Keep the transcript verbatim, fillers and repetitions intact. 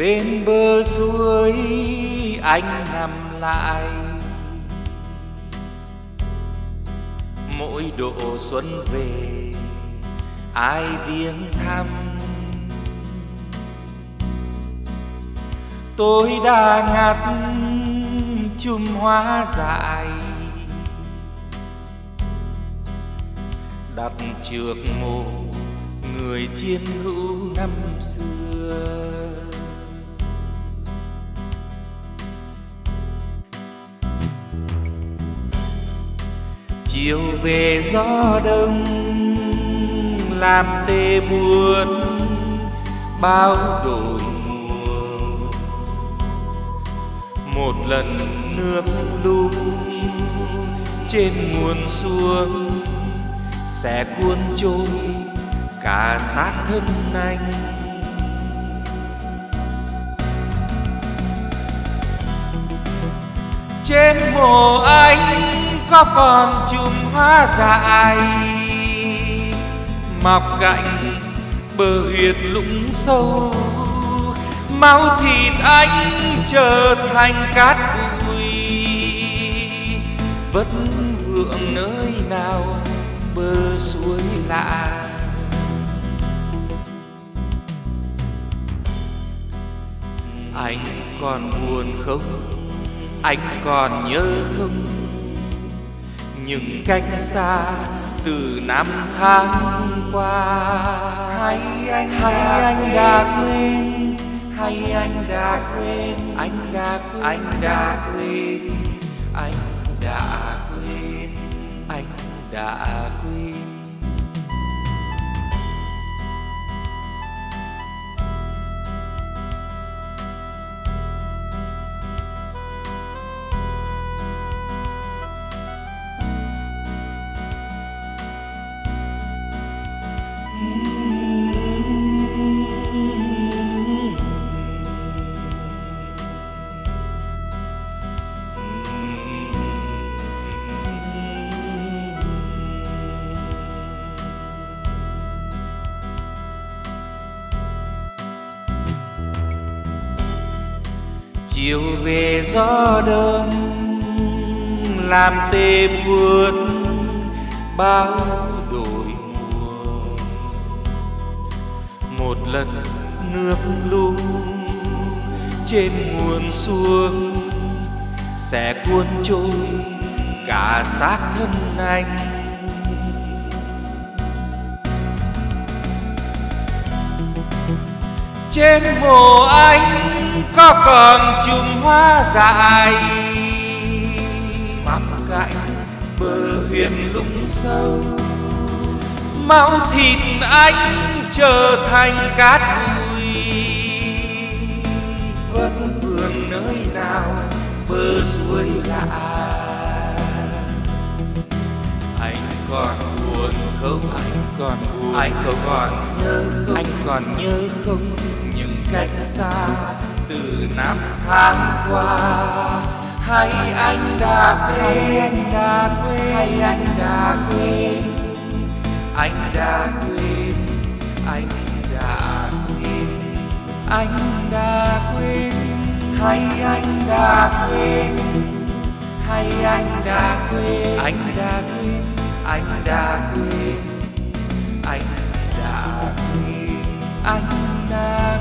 bên bờ suối anh nằm lại. Mỗi độ xuân về ai viếng thăm, tôi đã ngắt chùm hoa dại đặt trước mộ người chiến hữu năm xưa. Chiều về gió đông làm tê buốt bao đổi mùa, một lần nước lũ trên nguồn xuông sẽ cuốn trôi cả xác thân anh. Trên mộ anh có còn chùm hoa dại mọc cạnh bờ huyệt lũng sâu, máu thịt anh trở thành cát bụi, vẫn vượng nơi nào bờ suối lạ. Anh còn buồn không? Anh còn nhớ không? Những cách xa từ năm tháng qua. Hay anh hay anh đã quên, hay anh đã quên, anh đã quên, anh đã quên, anh đã quên, anh đã quên. Chiều về gió đông làm tê buốt bao đổi mùa, một lần nước lũ trên nguồn xuông sẽ cuốn trôi cả xác thân anh. Trên mộ anh có còn chùm hoa dại mọc cạnh bờ huyệt lũng sâu, máu thịt anh trở thành cát bụi, vẫn vương nơi nào bờ suối lạ. Anh còn buồn không? Anh còn buồn, anh không còn nhớ không? Anh còn nhớ không? Những cách xa từ năm tháng qua. Hay anh đã quên, anh đã quên, hay anh đã quên, anh đã quên, anh đã quên, anh đã quên, hay anh đã quên, hay anh đã quên, anh đã quên, anh đã quên, anh đã quên, anh đã